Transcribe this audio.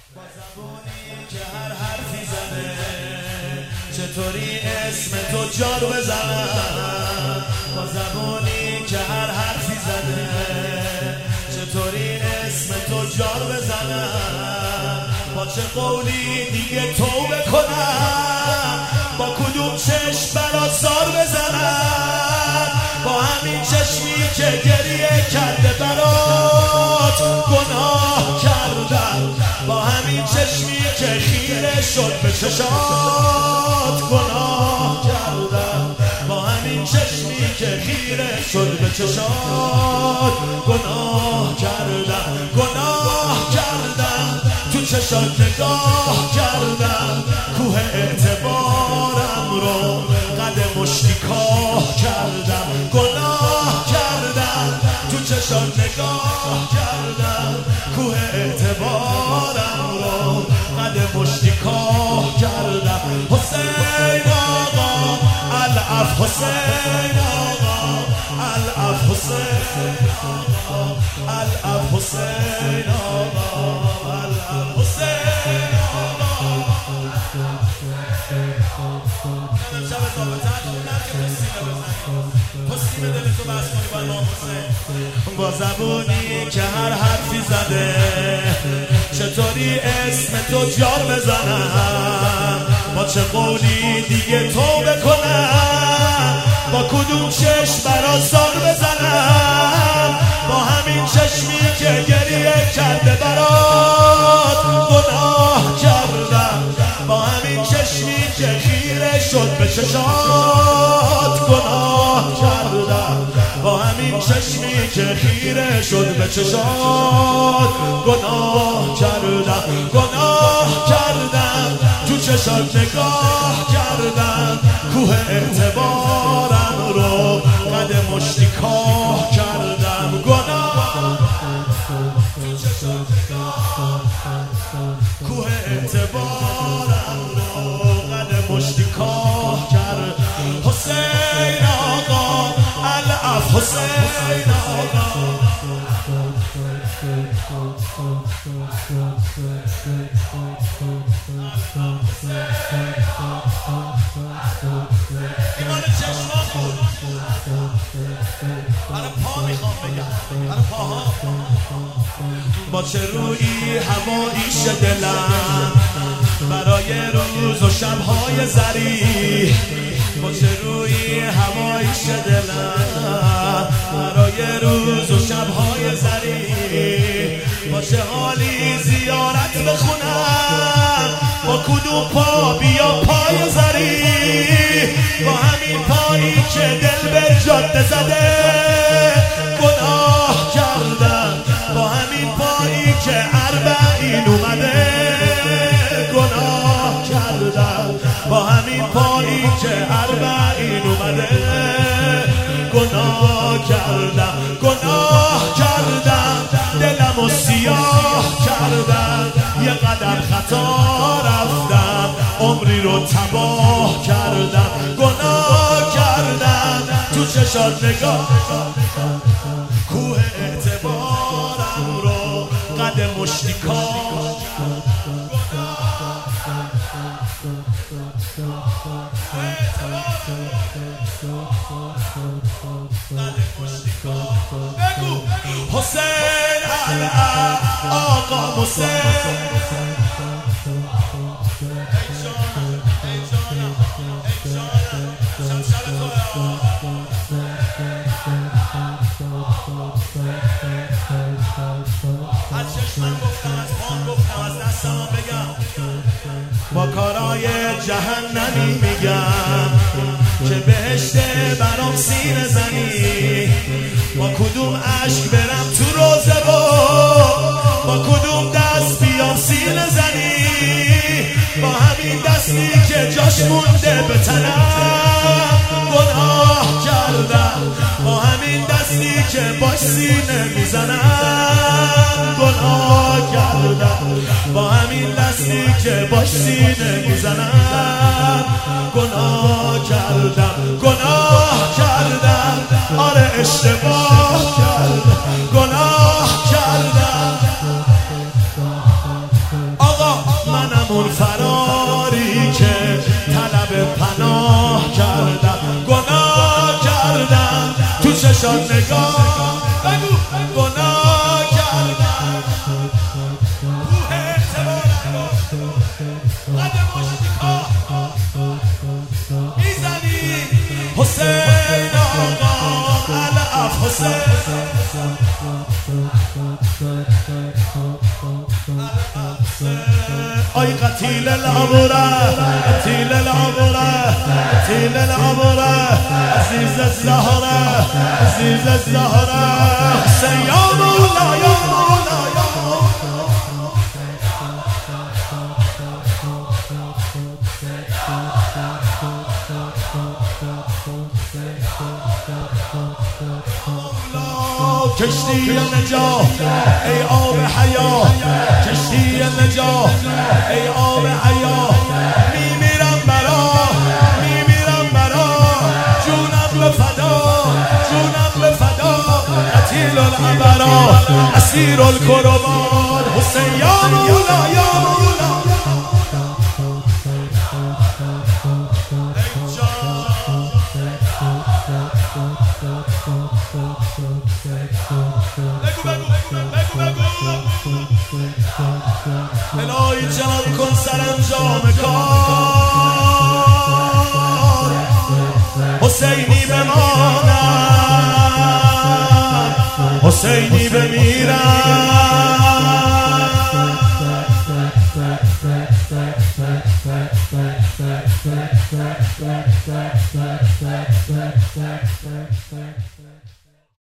با زبونی که هر حرفی زده چطوری اسم تو جار بزنم. با زبونی که هر حرفی زده چطوری اسم تو جار بزنم. با چه قولی دیگه توبه کنم، با کدوم چشم برات زار بزنم. با همین چشمی که گریه کرده برات گناه کردم. با همین چشمی که خیره شد به چشات گناه کردم. با همین چشمی که خیره شد به چشات گناه کردم. گناه کردم تو چشات نگاه کردم. کوه اعتبارم رو قد مشتی کاه کردم. گناه کردم تو چشات نگاه کردم. کوه اعتبارم رو قد مشتی کاه کردم. حسین آقا العف حسین آقا العف حسین آقا العف حسین آقا العف حسین آقا. با زبونی که هر حرفی زده چطوری اسم تو جار بزنم. با چه قولی دیگه توبه کنم، با کدوم چشم برات زار بزنم. با همین چشمی که گریه کرده برات گناه کردم. با همین چشمی که خیره شد به چشات گناه کردم. با همین چشمی که خیره شد به چشات گناه کردم. گناه کردم تو چشات نگاه کردم. کوه اعتبارم رو قد مشتی کاه کردم. گناه تو چشات نگاه کوه اعتبارم رو قد مشتی کاه کردم. حسین آقا العف حسین آقا. ایمان چشمان بود برای پا میخوام بگم برای پاها. با چه روی هواییش دلم برای روز و شبهای زری. با چه روی هواییش دلم برای روز و شبهای زری. با چه حالی زیارت بخونم، با کدوم پا بیا پای زری. با همین پایی که دل به جاده زده گناه کردم. با همین پایی که اربعین اومده گناه کردم. با همین پایی که اربعین اومده گناه کردم. گناه کردم دلم و سیاه کردم. یه قدم خطا رفتم عمری رو تباه کردم. گناه کردم تو چشات نگاه کوه اعتبارم رو قد مشتی کاه. بگو حسین العف آقا حسین. از چشمم گفتم از پام گفتم از دستم بگم با کارای جهنمی میگم که بهشت برام سینه زنی. با کدوم عشق برم تو روزه با کدوم دست بیام سینه زنی. با همین دستی که جاش مونده به تنم گناه کردم. با همین دستی که باش سینه میزنم گناه کردم. با همین دستی که باش سینه میزنم گناه کردم. گناه کردم آره اشتباه کردم. گناه کردم آقا چشان نگاه بگو گناه کردم روح اعتبارم قدم مشتکا میزنی حسین آقا العف حسین آی قتیل العبوره قتیل العبوره قتیل العبوره عزیز الزهره عزیز الزهره حسین یا مولا یا مولا یا کشتی نجات ای آب حیات کشتی نجات ای آب حیات میمیرم برا جونم به فدا جونم به فدا قتیل العبرا اسیر الکربات حسین یا مولا یا مولا الهی جلال کن سرانجام کار حسینی بمانم حسینی بمیرم